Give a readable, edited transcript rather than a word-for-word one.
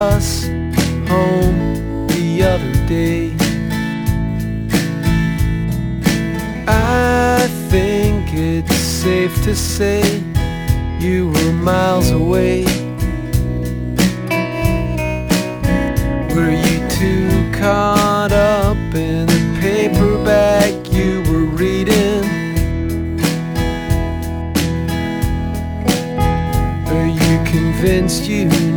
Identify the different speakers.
Speaker 1: us home the other day. I think it's safe to say you were miles away. Were you too caught up in the paperback you were reading? Are you convinced you